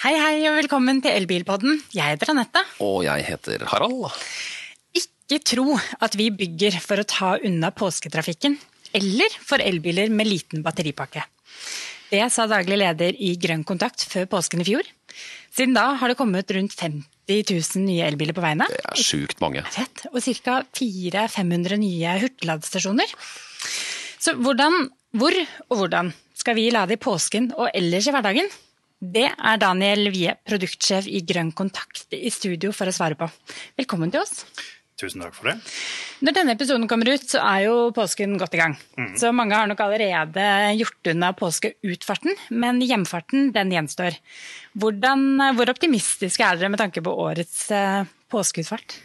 Hei, hei og velkommen til Elbilpodden. Jeg heter Annette. Og jeg heter Harald. Ikke tro at vi bygger for å ta unna påsketrafikken, eller for elbiler med liten batteripakke. Det sa daglig leder i Grønn Kontakt før påsken i fjor. Siden da har det kommet rundt 50 000 nye elbiler på veiene. Det sykt mange. Fett, og ca. 400-500 nye hurtigladestasjoner. Så hvor og hvordan skal vi lade i påsken og ellers i hverdagen? Det er Daniel Wie, produktsjef i Grønn Kontakt, i studio for å svare på. Velkommen til oss. Tusen takk for det. Når denne episoden kommer ut, så er jo påsken godt i gang. Så mange har nok allerede gjort unna påskeutfarten, men hjemfarten, den gjenstår. Hvor optimistiske er dere med tanke på årets påskeutfart?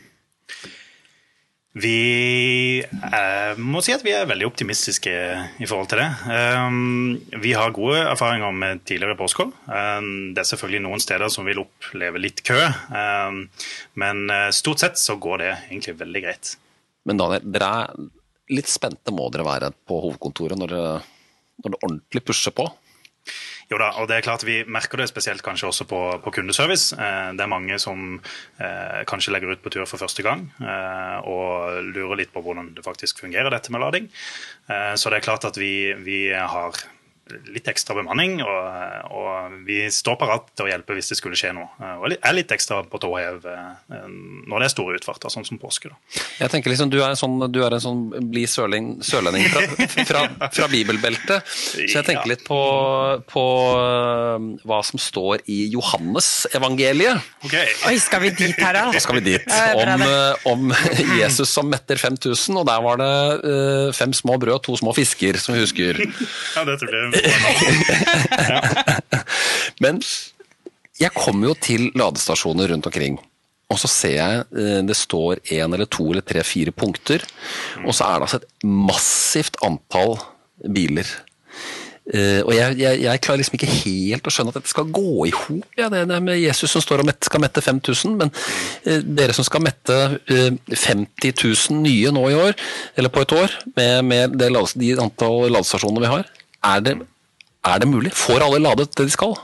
Vi må si at vi er veldig optimistiske i forhold til det. Vi har gode erfaringer med tidligere påskehold. Det er selvfølgelig noen steder som vil oppleve litt kø, men stort sett så går det egentlig veldig greit. Men Daniel, dere er litt spente må dere være på hovedkontoret når det ordentlig pusher på? Jo da, og det er klart vi merker det spesielt kanskje også på kundeservice. Det er mange som kanskje legger ut på tur for første gang og lurer litt på hvordan det faktisk fungerer dette med lading. Så det er klart at vi har litt ekstra bemanning, og vi står parat til å hjelpe hvis det skulle skje noe. Og er litt ekstra på tåhev når det er store utfarter, sånn som påske. Da. Jeg tenker liksom, du er en sånn bli sørlending fra bibelbeltet, så jeg tenker litt på hva som står i Johannes-evangeliet. Okay. Oi, skal vi dit her da? Da skal vi dit. Om Jesus som metter 5000, og der var det 5 små brød og 2 små fisker, som vi husker. Ja, det tror jeg. Men jeg kommer jo til ladestasjoner rundt omkring, og så ser jeg det står 1 eller 2 eller 3, 4 punkter, og så er det altså et massivt antall biler. Og jeg klarer liksom ikke helt å skjønne at dette skal gå i hop. Ja, det er med Jesus som står og skal mette 5000, men dere som skal mette 50 000 nye nå i år, eller på et år, med de antall ladestasjoner vi har, er det mulig? Får alle ladet det de skal?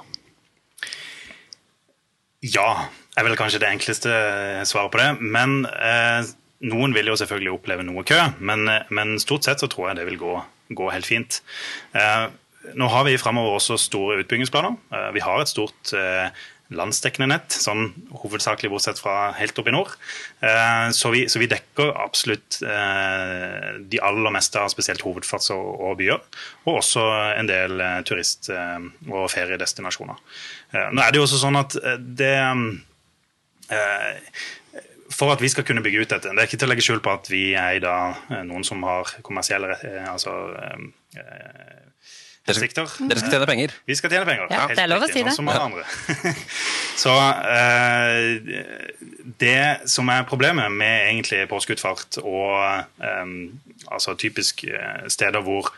Ja, er vel kanskje det enkleste svaret på det, men noen vil jo selvfølgelig oppleve noe kø, men stort sett så tror jeg det vil gå helt fint. Nå har vi fremover også store utbyggingsplaner. Vi har et stort landsdekkende nett, sånn hovedsakelig bortsett fra helt opp i nord. Så vi dekker absolutt de aller meste av spesielt hovedfarts- og byer, og også en del turist- og feriedestinasjoner. Nå er det jo også sånn at for at vi skal kunne bygge ut dette, det er ikke til å legge skjul på at vi er i dag noen som har kommersielle Dere skal tjene penger. Vi skal tjene penger. Ja, det er lov å si det. Som alle andre. Så det som er problemet med egentlig påskeutfart og altså typisk steder hvor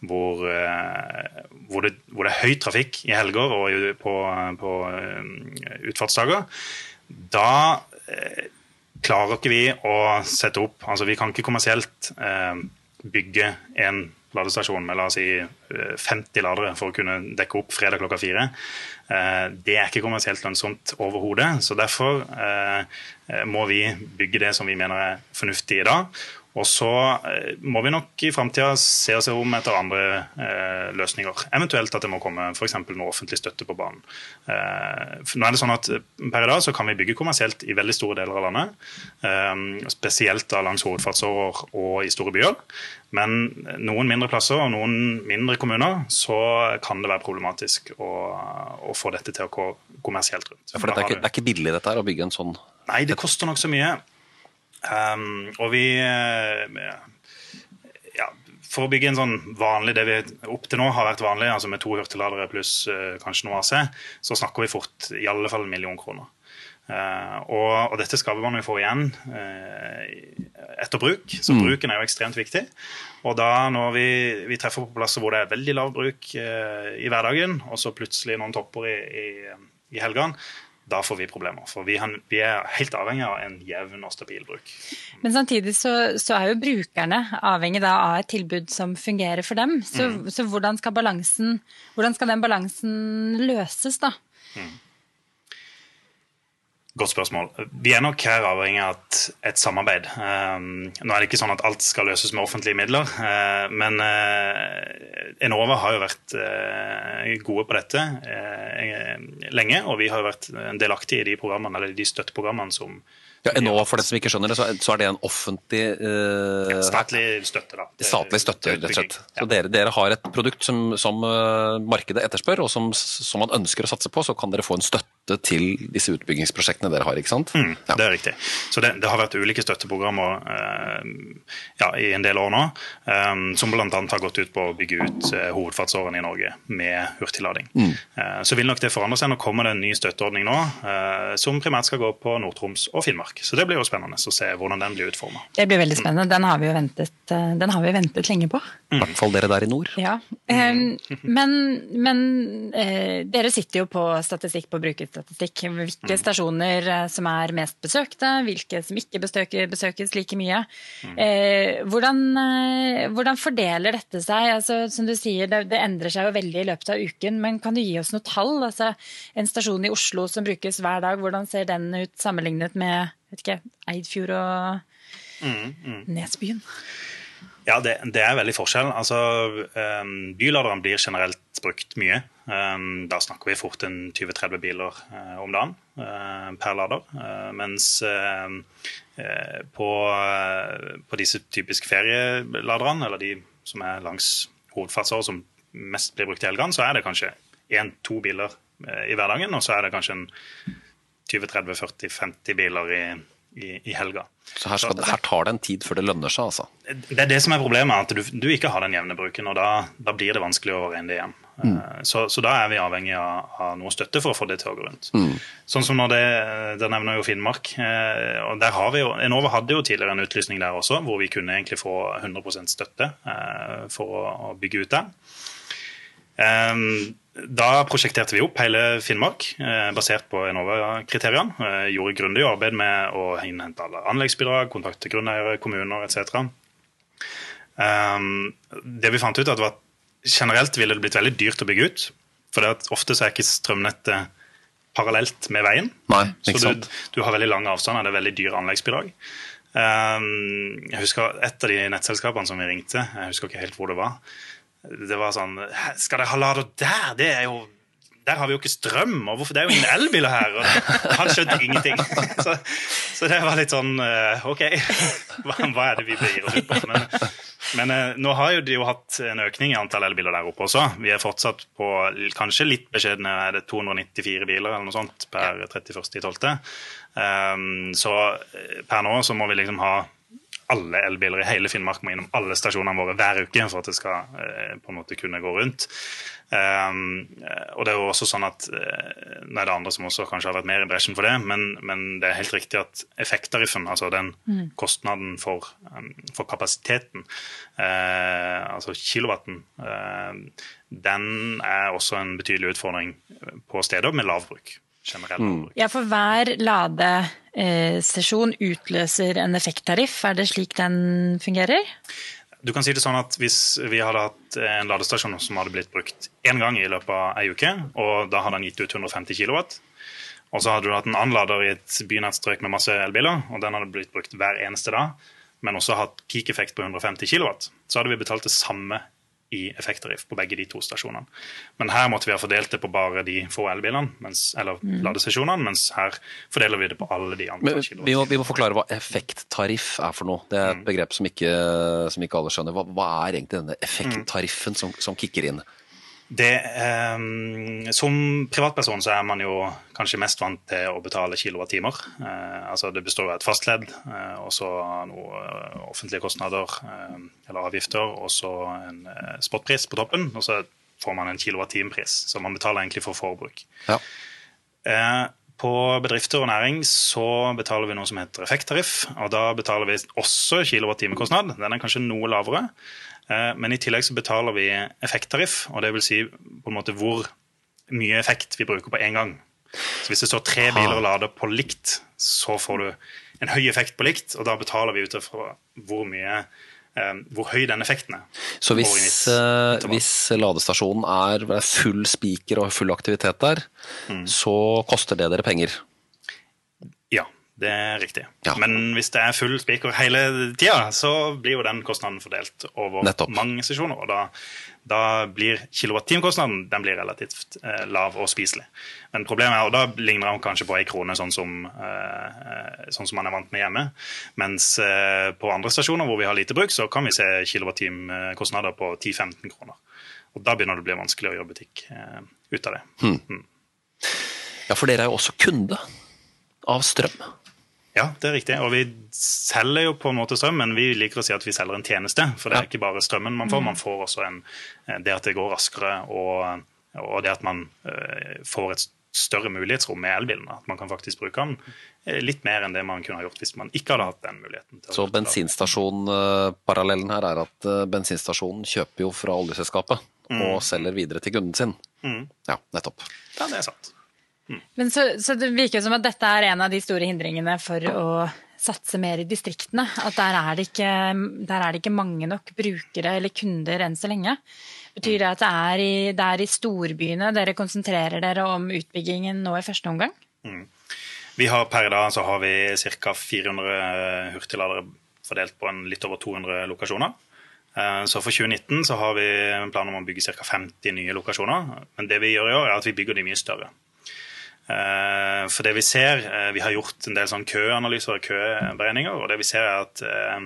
det er høy trafikk i helger og på utfartsdager, da klarer ikke vi å sette opp, altså vi kan ikke kommersielt bygge en ladestasjon med, la oss si, 50 ladere for å kunne dekke opp fredag klokka 4. Det er ikke kommersielt lønnsomt overhodet, så derfor må vi bygge det som vi mener er fornuftig i dag. Og så må vi nok i fremtiden se oss om etter andre løsninger. Eventuelt at det må komme for eksempel noe offentlig støtte på banen. Nå er det sånn at per i dag så kan vi bygge kommersielt i veldig store deler av landet, spesielt langs hovedfartsårer og i store byer. Men noen mindre plasser og noen mindre kommuner så kan det være problematisk å få dette til å gå kommersielt rundt. Ja, for det er ikke billig dette her å bygge en sånn? Nei, det koster nok så mye. Og vi for å bygge en sånn vanlig, det vi opp til nå har vært vanlig, altså med 2 hurtigladere pluss kanskje noe AC, så snakker vi fort i alle fall 1 million kroner. Og dette skal man jo få igjen etter bruk, så bruken er jo ekstremt viktig. Og da når vi treffer på plasser hvor det er veldig lav bruk i hverdagen, og så plutselig noen topper i helgene, da får vi problemer, for vi er helt avhengig av en jevn og stabil bruk. Men samtidig så er jo brukerne avhengig da av et tilbud som fungerer for dem, så hvordan skal den balansen løses da? Godt spørsmål. Vi nok her avhengig av et samarbeid. Nå det ikke sånn at alt skal løses med offentlige midler, men Enova har jo vært gode på dette lenge, og vi har jo vært delaktige i de programmene, eller de støtteprogrammene som Enova, for den som ikke skjønner det, så det en offentlig statlig støtte, da. Statlig støtte, rett og slett. Så dere har et produkt som markedet etterspør, og som man ønsker å satse på, så kan dere få en støtte til disse utbyggingsprosjektene dere har, ikke sant? Ja. Det riktig. Så det har vært ulike støtteprogrammer i en del år nå, som blant annet har gått ut på å bygge ut hovedfartsårene i Norge med hurtiglading. Så vil nok det forandre seg. Nå kommer det en ny støtteordning nå, som primært skal gå på Nord-Troms og Finnmark. Så det blir jo spennende å se hvordan den blir utformet. Det blir veldig spennende. Den har vi jo ventet lenge på. I hvert fall dere der i nord. Ja. Men dere sitter jo på statistikk, på brukerstatistikk. Hvilke stasjoner som mest besøkte, hvilke som ikke besøkes like mye. Hvordan fordeler dette seg? Altså, som du sier, det endrer seg jo veldig i løpet av uken, men kan du gi oss noe tall? Altså, en stasjon i Oslo som brukes hver dag, hvordan ser den ut sammenlignet med Eidfjord og Nesbyen? Ja, det veldig forskjell. Altså, byladeren blir generelt brukt mye. Da snakker vi fort 20-30 biler om dagen per lader. Mens på disse typiske ferieladerne, eller de som langs hovedfartsåret som mest blir brukt i helgene, så det kanskje 1-2 biler i hverdagen, og så det kanskje 20-30-40-50 biler i helga. Så her tar det en tid før det lønner seg, altså? Det det som problemet, at du ikke har den jevne bruken, og da blir det vanskelig å regne det hjem. Så da vi avhengig av noe støtte for å få det til å gå rundt. Sånn som når der nevner jo Finnmark, og der har vi jo, Enova hadde jo tidligere en utlysning der også, hvor vi kunne egentlig få 100% støtte for å bygge ut der. Da prosjekterte vi opp hele Finnmark, basert på Enova-kriteriene. Gjorde grundig arbeid med å innhente alle anleggsbidrag, kontakte grunneiere, kommuner, etc. Det vi fant ut at generelt ville det blitt veldig dyrt å bygge ut, for ofte ikke strømnettet parallelt med veien. Nei, ikke sant. Så du har veldig lange avstander, det veldig dyre anleggsbidrag. Jeg husker et av de nettselskapene som vi ringte, jeg husker ikke helt hvor det var. Det var sånn, skal dere ha lader der? Der har vi jo ikke strøm, og hvorfor? Det jo ingen elbiler her, og han skjønte ingenting. Så det var litt sånn, ok, hva det vi begir oss ut på? Men nå har jo de hatt en økning i antall elbiler der oppe også. Vi fortsatt på kanskje litt beskjedne, det 294 biler eller noe sånt per 31.12. Så per nå så må vi liksom ha alle elbiler i hele Finnmark må innom alle stasjonene våre hver uke for at det skal på en måte kunne gå rundt. Og det jo også sånn at det det andre som også kanskje har vært mer i bresjen for det, men det helt riktig at effekttariffen, altså den kostnaden for kapasiteten, altså kilowatten, den også en betydelig utfordring på steder med lavbruk. Ja, for hver ladestasjon utløser en effekttariff. Det slik den fungerer? Du kan si det sånn at hvis vi hadde hatt en ladestasjon som hadde blitt brukt en gang i løpet av en uke, og da hadde den gitt ut 150 kilowatt, og så hadde du hatt en annen lader i et bynært med masse elbiler, og den hadde blitt brukt hver eneste dag, men også hatt peak-effekt på 150 kilowatt, så hadde vi betalt det samme i effekttariff på begge de to stasjonene. Men her måtte vi ha fordelt det på bare de få elbilene, eller ladestasjonene, mens her fordeler vi det på alle de andre kilowatt. Vi må forklare hva effekttariff for noe. Det et begrep som ikke alle skjønner. Hva egentlig denne effekttariffen som kicker inn? Som privatperson så man jo kanskje mest vant til å betale kilowattimer. Altså det består av et fastledd, og så noe offentlige kostnader eller avgifter, og så en spotpris på toppen, og så får man en kilowattimepris, så man betaler egentlig for forbruk. Ja. På bedrifter og næring så betaler vi noe som heter effekttariff, og da betaler vi også kilowattimekostnad. Den kanskje noe lavere. Men i tillegg så betaler vi effekttariff, og det vil si på en måte hvor mye effekt vi bruker på en gang. Så hvis det står 3 biler og lader på likt, så får du en høy effekt på likt, og da betaler vi ut fra hvor høy den effekten Så hvis ladestasjonen full spiker og full aktivitet der, så koster det dere penger? Det riktig. Ja. Men hvis det full spiker hele tiden, så blir jo den kostnaden fordelt over mange sesjoner, og da blir kilowattimekostnaden den blir relativt lav og spiselig. Men problemet og da ligner han kanskje på 1 krone, sånn som man vant med hjemme. Mens på andre stasjoner hvor vi har lite bruk, så kan vi se kilowattimekostnader på 10-15 kroner. Og da begynner det å bli vanskelig å gjøre butikk ut av det. Ja, for dere jo også kunde av strøm. Ja, det riktig. Og vi selger jo på en måte strøm, men vi liker å si at vi selger en tjeneste. For det ikke bare strømmen man får også det at det går raskere, og det at man får et større mulighetsrom med elbilen. At man kan faktisk bruke den litt mer enn det man kunne ha gjort hvis man ikke hadde hatt den muligheten. Så bensinstasjon-parallellen her at bensinstasjonen kjøper jo fra oljeselskapet og selger videre til kunden sin. Ja, nettopp. Ja, det sant. Men så det virker som at dette en av de store hindringene for å satse mer i distriktene. At der det ikke mange nok brukere eller kunder enn så lenge. Betyr det at det i storbyene dere konsentrerer dere om utbyggingen nå i første omgang? Vi har per dag så har vi ca. 400 hurtigladere fordelt på litt over 200 lokasjoner. Så for 2019 så har vi en plan om å bygge ca. 50 nye lokasjoner. Men det vi gjør i år at vi bygger de mye større. For det vi ser, vi har gjort en del sånn køanalyser og køberegninger, og det vi ser at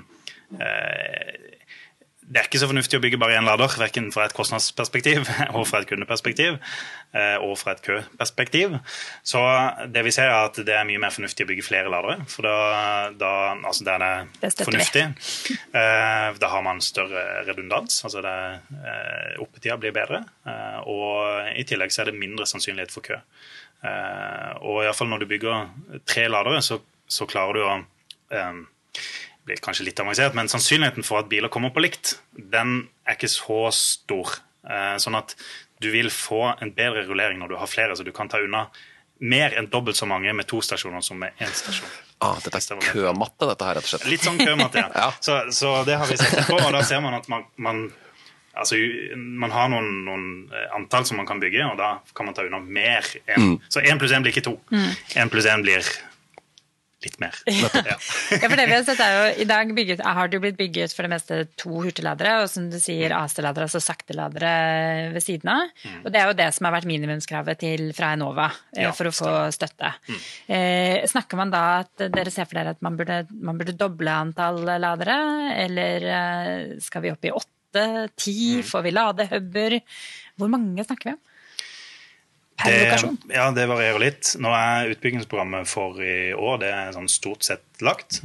det ikke så fornuftig å bygge bare en lader, hverken fra et kostnadsperspektiv og fra et kundeperspektiv og fra et køperspektiv. Så det vi ser at det mye mer fornuftig å bygge flere ladere, for altså der det fornuftig. Da har man større redundans, altså oppetida blir bedre, og i tillegg så det mindre sannsynlighet for kø. Og i hvert fall når du bygger 3 ladere, så klarer du å blir kanskje litt avansert, men sannsynligheten for at biler kommer på likt, den ikke så stor. Sånn at du vil få en bedre rullering når du har flere, så du kan ta unna mer enn dobbelt så mange med 2 stasjoner som med 1 stasjon. Dette kømatte, dette her, rett og slett. Litt sånn kømatte, ja. Så det har vi sett på, og da ser man at man har noen antall som man kan bygge, og da kan man ta unna mer. Så 1 + 1 blir ikke 2. 1 + 1 blir litt mer. Ja, for det vi har sett jo, i dag har det blitt bygget for det meste 2 hurtigladere, og som du sier, AC-ladere, altså sakteladere ved siden av. Og det jo det som har vært minimumskravet fra Enova for å få støtte. Snakker man da at dere ser for dere at man burde doble antall ladere, eller skal vi opp i 8? 10, får vi ladehubber? Hvor mange snakker vi om? Per lokasjon? Ja, det varierer litt. Nå utbyggingsprogrammet for i år, det sånn stort sett lagt.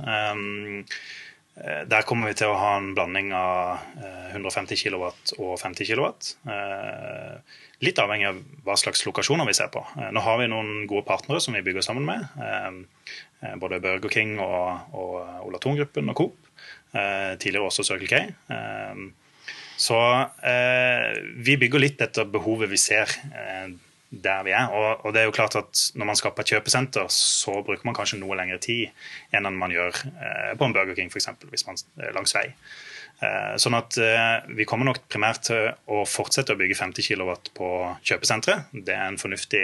Der kommer vi til å ha en blanding av 150 kW og 50 kW. Litt avhengig av hva slags lokasjoner vi ser på. Nå har vi noen gode partnere som vi bygger sammen med. Både Burger King og Ola Thon-gruppen og Coop. Tidligere også Circle K. Så vi bygger litt etter behovet vi ser der vi og det jo klart at når man skaper et kjøpesenter, så bruker man kanskje noe lengre tid enn man gjør på en Burger King for eksempel, hvis man langs vei. Sånn at vi kommer nok primært til å fortsette å bygge 50 kW på kjøpesenteret. Det en fornuftig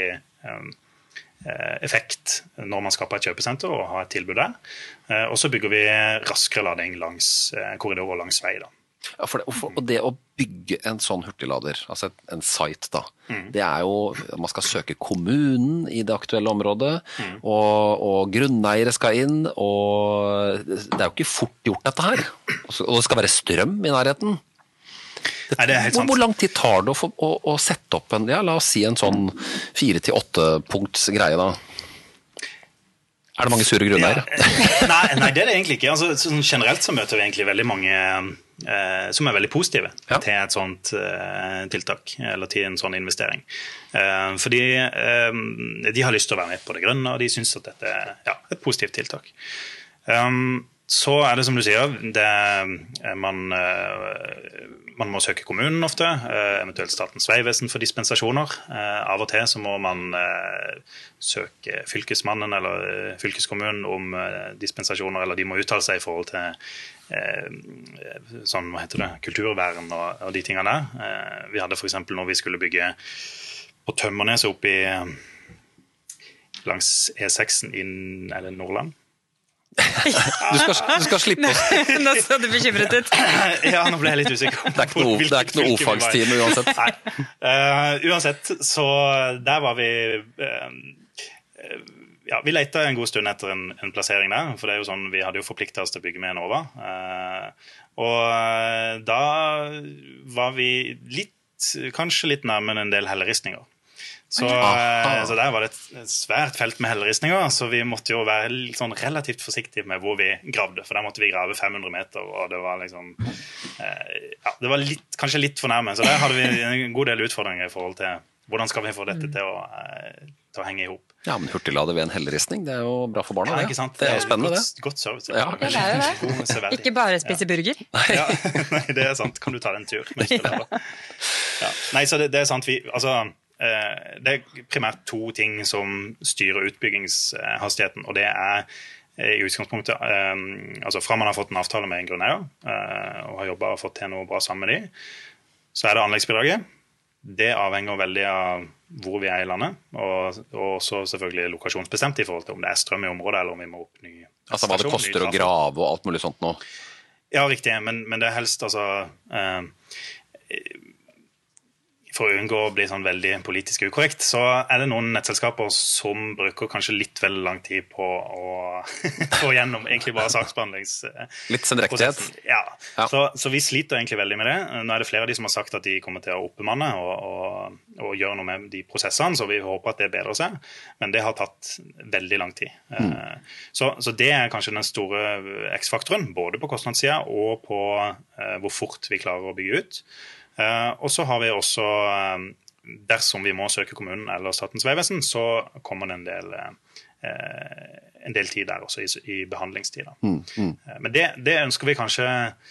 effekt når man skaper et kjøpesenter og har et tilbud der. Og så bygger vi raskere lading langs korridorer langs vei da. Ja, og det å bygge en sånn hurtiglader, altså en site da, det jo, man skal søke kommunen i det aktuelle området, og grunneiere skal inn, og det jo ikke fort gjort dette her. Og det skal være strøm i nærheten. Nei, det helt sant. Hvor lang tid tar det å sette opp la oss si en sånn 4-8 punkts greie da? Det mange sure grunneiere? Nei, det det egentlig ikke. Altså, sånn generelt så møter vi egentlig veldig mange som veldig positive til et sånt tiltak, eller til en sånn investering. Fordi de har lyst til å være med på det grønne, og de synes at dette et positivt tiltak. Så det som du sier, man må søke kommunen ofte, eventuelt Statens vegvesen for dispensasjoner. Av og til så må man søke fylkesmannen eller fylkeskommunen om dispensasjoner, eller de må uttale seg i forhold til sånn, kulturvern og de tingene der. Vi hadde for eksempel når vi skulle bygge på Tømmernes oppe langs E6 i Nordland, Du skal slippe oss. Nå så du bekymret ut. Ja, nå ble jeg litt usikker. Det er ikke noe ordfagstime uansett. Nei. Uansett, så der var vi vi lette en god stund etter en plassering der, for det er jo sånn, vi hadde jo forpliktet oss til å bygge med Enova. Og da var vi kanskje litt nærmere en del helleristninger. Så der var det et svært felt med helleristninger, så vi måtte jo være sånn relativt forsiktige med hvor vi gravde, for der måtte vi grave 500 meter, og det var liksom, det var kanskje litt for nærme, så der hadde vi en god del utfordringer i forhold til hvordan skal vi få dette til å henge ihop. Ja, men hurtiglade ved en helleristning, det er jo bra for barna, ja, det. ikke sant? Det er jo spennende, det. Godt service. Ja, det er jo det. Ikke bare spise burger. Ja, nei, det er sant. Kan du ta den tur? Nei, så det er sant. Det er primært to ting som styrer utbyggingshastigheten, og det er i utgangspunktet fra man har fått en avtale med en grunneier og har jobbet og fått til noe bra sammen med de, så er det anleggsbidraget. Det avhenger veldig av hvor vi er i landet, og også selvfølgelig lokasjonsbestemt i forhold til om det er strøm i området eller om vi må opp ny stasjon. Altså hva det koster å grave og alt mulig sånt nå? Ja, riktig, men det er helst for å unngå å bli sånn veldig politisk ukorrekt, så er det noen nettselskaper som bruker kanskje litt veldig lang tid på å få gjennom egentlig bare saksbehandlingsprosessen. Litt sendrektighet? Ja. Så vi sliter egentlig veldig med det. Nå er det flere av de som har sagt at de kommer til å oppbemanne og gjøre noe med de prosessene, så vi håper at det bedrer seg, men det har tatt veldig lang tid. Så det er kanskje den store X-faktoren, både på kostnadssiden og på hvor fort vi klarer å bygge ut. Og så har vi også, dersom vi må søke kommunen eller Statens vegvesen, så kommer det en del tid der også i behandlingstida. Men det ønsker vi kanskje,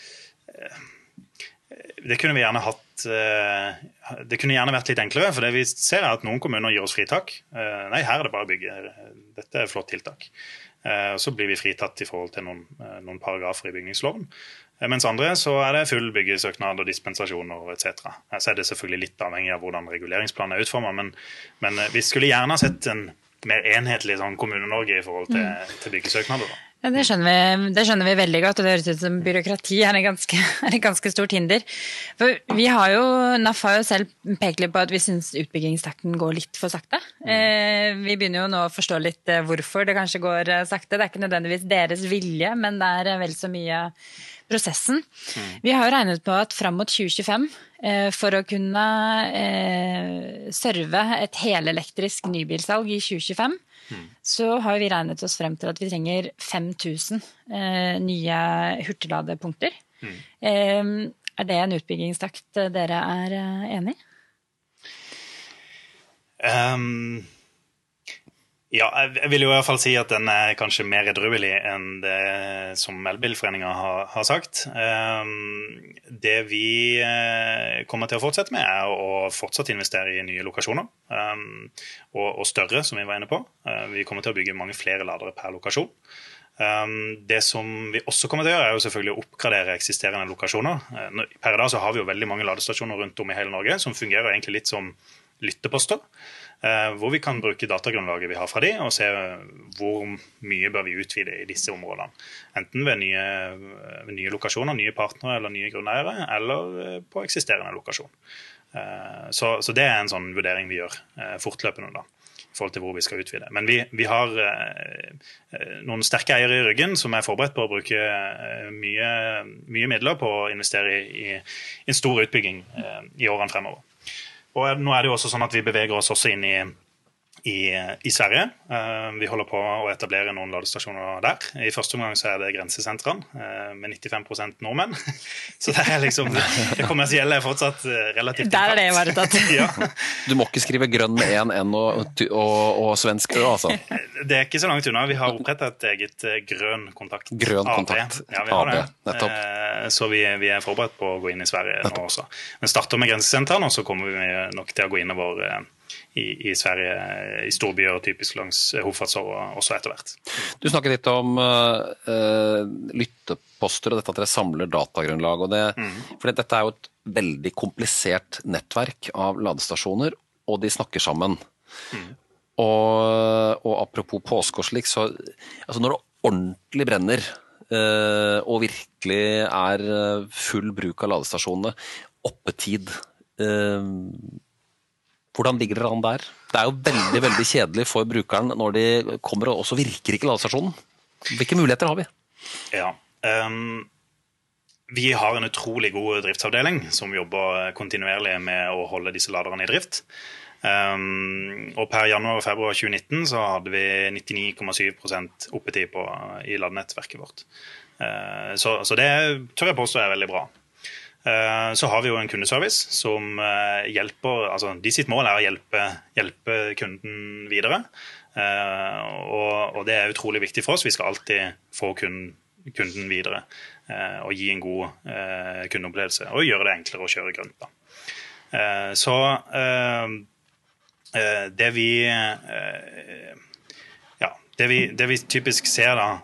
det kunne vi gjerne hatt, det kunne gjerne vært litt enklere, for det vi ser er at noen kommuner gir oss fritak. Nei, her er det bare å bygge, dette er et flott tiltak. Så blir vi fritatt i forhold til noen paragrafer i bygningsloven. Mens andre så er det full byggesøknad og dispensasjoner etc. Så er det selvfølgelig litt avhengig av hvordan reguleringsplanen er utformet, men vi skulle gjerne ha sett en mer enhetlig sånn Kommune-Norge i forhold til byggesøknader. Ja, det skjønner vi veldig godt, og det høres ut som byråkrati er et ganske stort hinder. For NAF har jo selv pekt litt på at vi synes utbyggingstakten går litt for sakte. Vi begynner jo nå å forstå litt hvorfor det kanskje går sakte. Det er ikke nødvendigvis deres vilje, men det er vel så mye prosessen. Vi har jo regnet på at fram mot 2025, for å kunne serve et helelektrisk nybilsalg i 2025, så har vi regnet oss frem til at vi trenger 5000 nye hurtigladepunkter. Er det en utbyggingstakt dere er enig i? Ja, jeg vil jo i hvert fall si at den er kanskje mer edruelig enn det som Elbilforeningen har sagt. Det vi kommer til å fortsette med er å fortsatt investere i nye lokasjoner, og større, som vi var inne på. Vi kommer til å bygge mange flere ladere per lokasjon. Det som vi også kommer til å gjøre er jo selvfølgelig å oppgradere eksisterende lokasjoner. Per i dag så har vi jo veldig mange ladestasjoner rundt om i hele Norge som fungerer egentlig litt som lytteposter, hvor vi kan bruke datagrunnlaget vi har fra de, og se hvor mye bør vi utvide i disse områdene. Enten ved nye lokasjoner, nye partnere eller nye grunneiere, eller på eksisterende lokasjon. Så det er en sånn vurdering vi gjør fortløpende da, i forhold til hvor vi skal utvide. Men vi har noen sterke eiere i ryggen som er forberedt på å bruke mye midler på å investere i en stor utbygging i årene fremover. Og nå er det jo også sånn at vi beveger oss også inn i Sverige. Vi holder på å etablere noen ladestasjoner der. I første omgang så er det grensesentrene med 95% nordmenn. Så det er liksom, det kommersielle er fortsatt relativt der er det ivaretatt. Ja. Du må ikke skrive grønn med en N og svensk ø, altså. Det er ikke så langt unna. Vi har opprettet et eget grønn kontakt. Grønn kontakt. Ja, vi har det. Nettopp. Så vi er forberedt på å gå inn i Sverige nå også. Men starter med grensesentrene, og så kommer vi nok til å gå innover i Sverige, i storbyer, typisk langs hovedfartsårer, også etter hvert. Du snakket litt om lytteposter og dette at dere samler datagrunnlag. For dette er jo et veldig komplisert nettverk av ladestasjoner, og de snakker sammen. Og apropos påske og slik, så altså ordentlig brenner, og virkelig full bruk av ladestasjonene, oppetid, hvordan ligger dere an der? Det jo veldig, veldig kjedelig for brukeren når de kommer, og så virker ikke ladestasjonen. Hvilke muligheter har vi? Ja, vi har en utrolig god driftsavdeling som jobber kontinuerlig med å holde disse laderne i drift. Og per januar og februar 2019 så hadde vi 99,7% oppetid i ladenettverket vårt. Så det tør jeg påstå veldig bra. Så har vi jo en kundeservice som hjelper, altså de sitt mål å hjelpe kunden videre. Og det utrolig viktig for oss. Vi skal alltid få kunden videre og gi en god kundeopplevelse og gjøre det enklere å kjøre grønt da. Så det vi typisk ser da,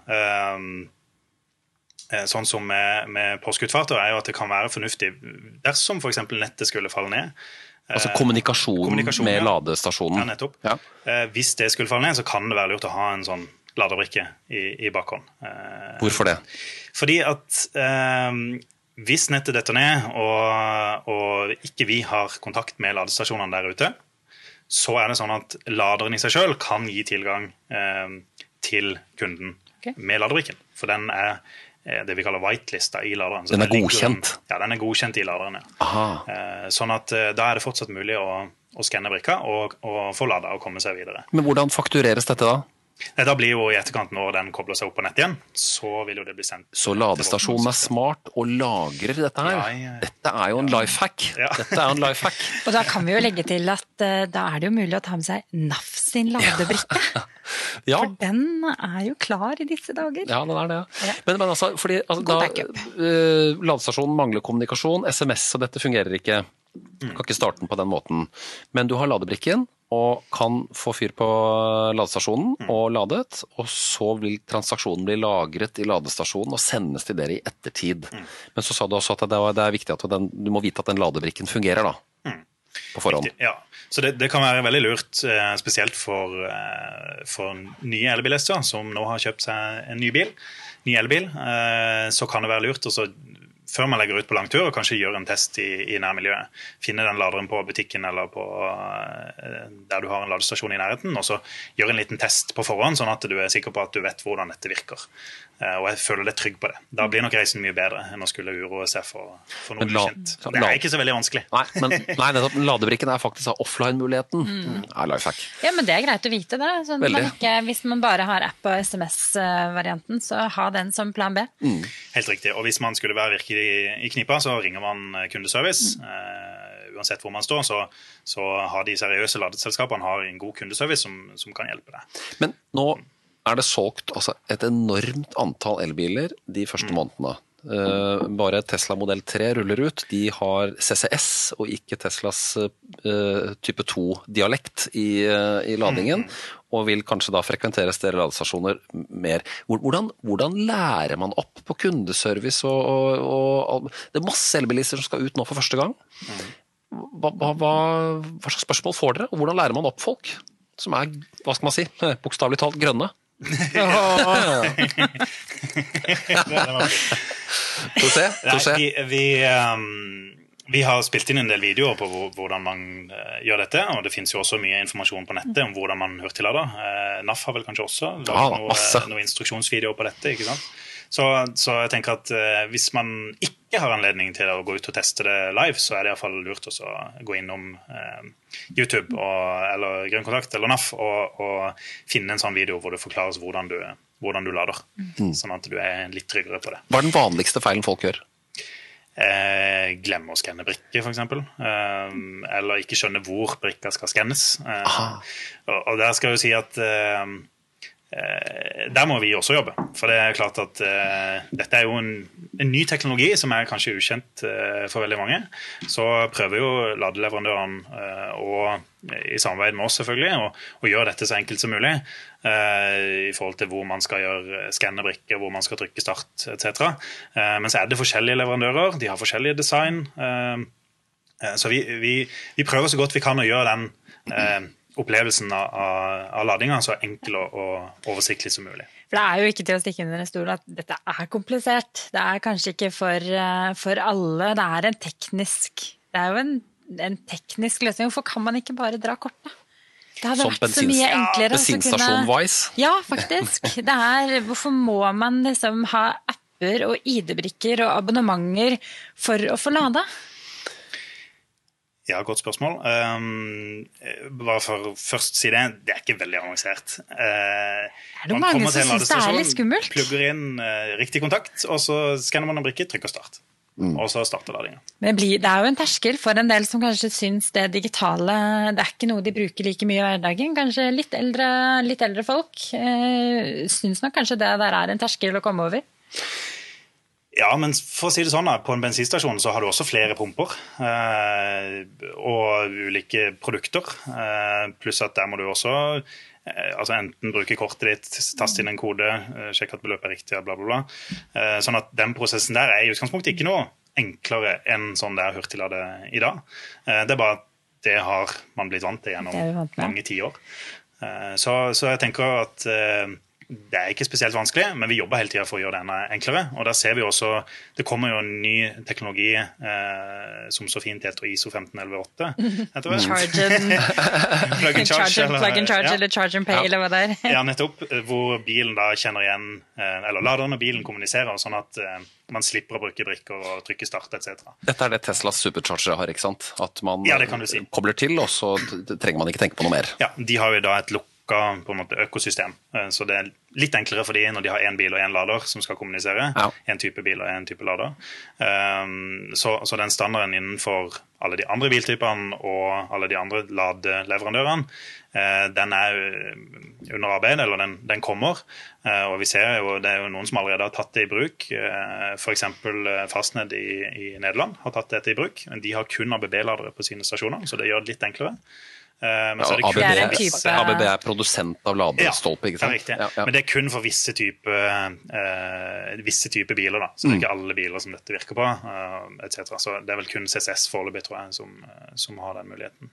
sånn som med påskeutfarter, jo at det kan være fornuftig dersom for eksempel nettet skulle falle ned. Altså kommunikasjon med ladestasjonen. Ja, nettopp. Ja. Hvis det skulle falle ned, så kan det være lurt å ha en sånn ladebrikke i bakhånd. Hvorfor det? Fordi at hvis nettet detter ned, og ikke vi har kontakt med ladestasjonene der ute, så det sånn at laderen i seg selv kan gi tilgang til kunden med ladebrikken. For den det vi kaller whitelista i laderen. Så den godkjent? Ja, den godkjent i laderen. Ja. Sånn at da det fortsatt mulig å skanne brikka og få lada og komme seg videre. Men hvordan faktureres dette da? Da blir jo i etterkant når den kobler seg opp på nett igjen, så vil jo det bli sendt. Så ladestasjonen smart og lagrer dette her? Ja. Dette jo en lifehack. Ja. Dette jo en lifehack. Og da kan vi jo legge til at da det jo mulig å ta med seg NAF sin ladebrikke. Ja. For den jo klar i disse dager. Ja, den det. Ja. Men altså, fordi ladestasjonen mangler kommunikasjon, SMS og dette fungerer ikke. Du kan ikke starte den på den måten. Men du har ladebrikken, og kan få fyr på ladestasjonen og ladet, og så vil transaksjonen bli lagret i ladestasjonen og sendes til dere i ettertid. Men så sa du også at det viktig at du må vite at den ladebrikken fungerer da, på forhånd. Ja, så det kan være veldig lurt, spesielt for nye elbilister som nå har kjøpt seg en ny elbil, så kan det være lurt å før man legger ut på langtur, og kanskje gjør en test i nærmiljøet. Finne den laderen på butikken eller der du har en ladestasjon i nærheten, og så gjør en liten test på forhånd, sånn at du sikker på at du vet hvordan dette virker. Og jeg føler deg trygg på det. Da blir nok reisen mye bedre enn å skulle uroe seg for noe ukjent. Det ikke så veldig vanskelig. Nei, ladebrikken faktisk offline-muligheten. Lifehack. Ja, men det greit å vite det. Sånn hvis man bare har app- og SMS-varianten, så ha den som plan B. Helt riktig. Og hvis man skulle være virkelig i knipa, så ringer man kundeservice. Uansett hvor man står, så har de seriøse ladeselskapene en god kundeservice som kan hjelpe deg. Men nå det solgt et enormt antall elbiler de første månedene. Bare Tesla Model 3 ruller ut. De har CCS og ikke Teslas type 2-dialekt i ladingen, og vil kanskje da frekventere større ladestasjoner mer. Hvordan lærer man opp på kundeservice? Og det masse elbilister som skal ut nå for første gang. Hva slags spørsmål får dere? Og hvordan lærer man opp folk som hva skal man si, bokstavelig talt grønne? Vi har spilt inn en del videoer på hvordan man gjør dette, og det finnes jo også mye informasjon på nettet om hvordan man hurtiglader. NAF har vel kanskje også laget noen instruksjonsvideoer på dette, ikke sant? Så jeg tenker at hvis man ikke har anledning til å gå ut og teste det live, så det i hvert fall lurt å gå innom YouTube eller Grønn Kontakt eller NAF og finne en sånn video hvor det forklares hvordan du lader, sånn at du litt tryggere på det. Hva den vanligste feilen folk gjør? Glemme å skanne brikker, for eksempel. Eller ikke skjønne hvor brikka skal skannes. Og der skal jeg jo si at der må vi også jobbe, for det klart at dette jo en ny teknologi som kanskje ukjent for veldig mange. Så prøver jo ladeleverandøren og i samarbeid med oss selvfølgelig å gjøre dette så enkelt som mulig i forhold til hvor man skal gjøre skanne brikker, hvor man skal trykke start etc. Men så det forskjellige leverandører, de har forskjellige design, så vi prøver så godt vi kan å gjøre den opplevelsen av ladinga så enkel og oversiktlig som mulig. For det er jo ikke til å stikke under en stol at dette er komplisert. Det er kanskje ikke for alle. Det er jo en teknisk løsning. Hvorfor kan man ikke bare dra kortene? Det hadde vært så mye enklere. Bensinstasjon-wise. Ja, faktisk. Hvorfor må man liksom ha apper og ID-brikker og abonnementer for å få lada? Ja, godt spørsmål. Bare for først si det er ikke veldig avansert. Er det mange som synes det er litt skummelt? Plugger inn riktig kontakt, og så skanner man en brikke, trykker start. Og så starter ladingen. Men det er jo en terskel for en del som kanskje synes det digitale, det er ikke noe de bruker like mye i hverdagen. Kanskje litt eldre folk synes nok kanskje det der er en terskel å komme over. Ja, men for å si det sånn, på en bensinstasjon så har du også flere pumper og ulike produkter. Pluss at der må du også enten bruke kortet ditt, taste inn en kode, sjekke at beløpet er riktig, bla bla bla. Sånn at den prosessen der er i utgangspunktet ikke noe enklere enn sånn det er hurtiglade i dag. Det er bare at det har man blitt vant til gjennom mange 10 år. Så jeg tenker at det er ikke spesielt vanskelig, men vi jobber hele tiden for å gjøre det enda enklere. Og der ser vi også, det kommer jo en ny teknologi som så fint heter ISO 15118. Plug and charge, eller charge and pay, eller hva det er. Ja, nettopp, hvor bilen da kjenner igjen, eller laderen og bilen kommuniserer, sånn at man slipper å bruke brikker og trykke start, etc. Dette er det Teslas Supercharger har, ikke sant? At man kobler til, og så trenger man ikke tenke på noe mer. Ja, de har jo da et på en måte økosystem, så det er litt enklere for de når de har en bil og en lader som skal kommunisere, en type bil og en type lader. Så den standarden innenfor alle de andre biltyperne og alle de andre ladeleverandørene, den er under arbeid, eller den kommer, og vi ser jo, det er jo noen som allerede har tatt det i bruk. For eksempel Fastned i Nederland har tatt dette i bruk, men de har kun ABB-ladere på sine stasjoner, så det gjør det litt enklere. ABB er produsent av ladestolpe, ikke sant? Ja, riktig. Men det er kun for visse type biler da, så det er ikke alle biler som dette virker på, etc. Så det er vel kun CCS foreløpig, tror jeg, som har den muligheten.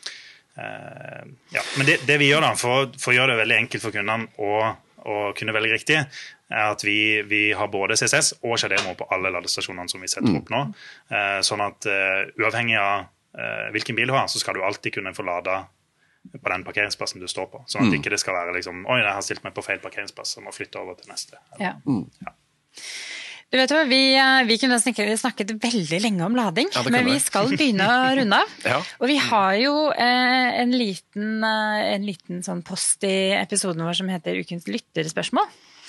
Men det vi gjør da, for å gjøre det veldig enkelt for kundene å kunne velge riktig, er at vi har både CCS og CHD-nå på alle ladestasjonene som vi setter opp nå, sånn at uavhengig av hvilken bil du har, så skal du alltid kunne få lada på den parkeringsplassen du står på. Sånn at ikke det skal være liksom, oi, jeg har stilt meg på feil parkeringsplass, så må flytte over til neste. Ja. Du vet hva, vi kunne snakket veldig lenge om lading, men vi skal begynne å runde av. Og vi har jo en liten sånn post i episoden vår som heter Ukens lytterspørsmål.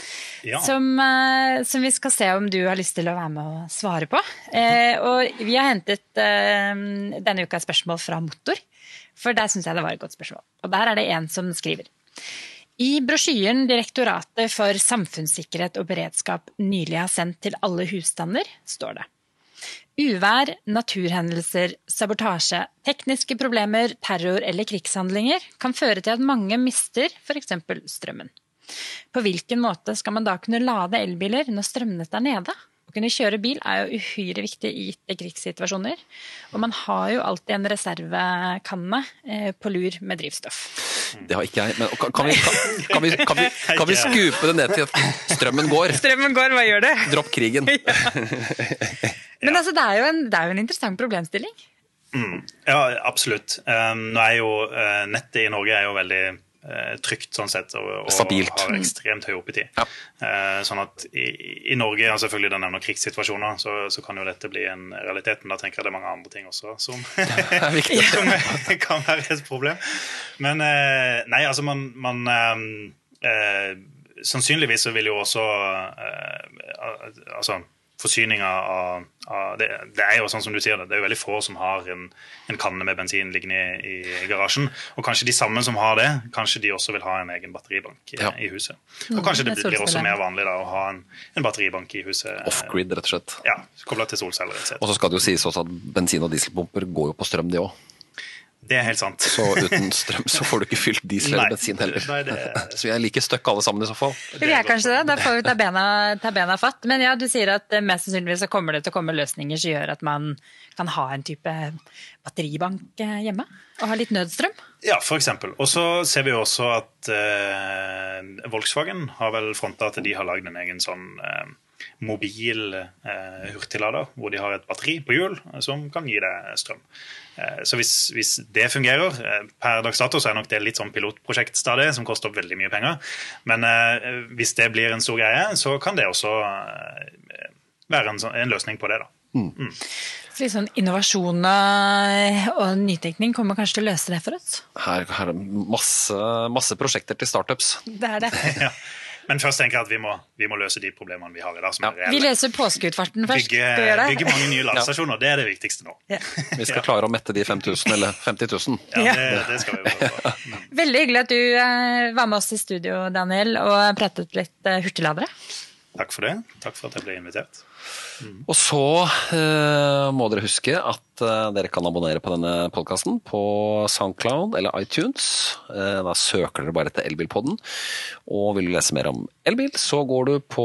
Som vi skal se om du har lyst til å være med og svare på. Og vi har hentet denne uka et spørsmål fra Motor, for der synes jeg det var et godt spørsmål. Og der er det en som skriver: I brosjyren Direktoratet for samfunnssikkerhet og beredskap nylig har sendt til alle husstander, står det: uvær, naturhendelser, sabotasje, tekniske problemer, terror eller krigshandlinger kan føre til at mange mister for eksempel strømmen. På hvilken måte skal man da kunne lade elbiler når strømnettet er nede? Å kunne kjøre bil er jo uhyre viktig i gitte krigssituasjoner, og man har jo alltid en reservekanne på lur med drivstoff. Det har ikke jeg, men kan vi skupe det ned til at strømmen går? Strømmen går, hva gjør det? Dropp krigen. Men altså, det er jo en interessant problemstilling. Ja, absolutt. Nå er jo nettet i Norge er jo veldig trygt sånn sett, og har ekstremt høy oppetid. Sånn at i Norge, og selvfølgelig den nevner krigssituasjoner, så kan jo dette bli en realitet, men da tenker jeg det er mange andre ting også som kan være et problem. Men nei, altså sannsynligvis så vil jo også forsyninga av det er jo sånn som du sier det er jo veldig få som har en kanne med bensin liggende i garasjen, og kanskje de samme som har det, kanskje de også vil ha en egen batteribank i huset. Og kanskje det blir også mer vanlig da å ha en batteribank i huset. Off-grid, rett og slett. Ja, koblet til solceller, etc. Og så skal det jo sies også at bensin- og dieselpumper går jo på strøm, det også. Det helt sant. Så uten strøm så får du ikke fylt diesel eller bensin heller. Så vi er like støkk alle sammen I så fall. Vi er kanskje det, da får vi ta bena fatt. Men ja, du sier at mest sannsynligvis så kommer det til å komme løsninger som gjør at man kan ha en type batteribank hjemme og ha litt nødstrøm. Ja, for eksempel. Og så ser vi også at Volkswagen har vel frontet at de har laget en egen sånn mobil hurtiglader, hvor de har et batteri på hjul som kan gi deg strøm. Så hvis det fungerer, per dags dato så nok det litt sånn pilotprosjekt stadig, som koster veldig mye penger. Men hvis det blir en stor greie, så kan det også være en løsning på det da. Så litt sånn innovasjon og nytekning kommer kanskje til å løse det for oss? Her er det masse prosjekter til startups. Det er det. Ja. Men først tenker jeg at vi må løse de problemene vi har I dag som reelle. Vi løser påskeutfarten først. Bygge mange nye ladestasjoner, det det viktigste nå. Ja. Vi skal klare å mette de 5000 eller 50 000. Ja, det skal vi prøve på. Veldig hyggelig at du var med oss I studio, Daniel, og pratet litt hurtigladere. Takk for det. Takk for at jeg ble invitert. Og så må dere huske at dere kan abonnere på denne podcasten på SoundCloud eller iTunes. Da søker dere bare etter Elbilpodden. Og vil du lese mer om elbil, så går du på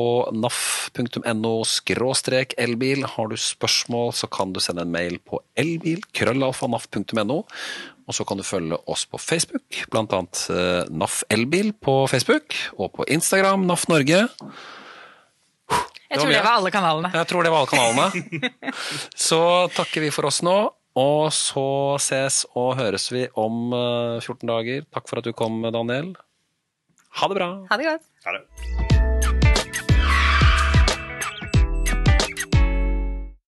naf.no/elbil. Har du spørsmål, så kan du sende en mail på elbil@naf.no. Og så kan du følge oss på Facebook, blant annet NAF Elbil på Facebook, og på Instagram, NAF Norge. Jeg tror det var alle kanalene. Jeg tror det var alle kanalene. Så takker vi for oss nå, og så ses og høres vi om 14 dager. Takk for at du kom, Daniel. Ha det bra. Ha det godt. Ha det.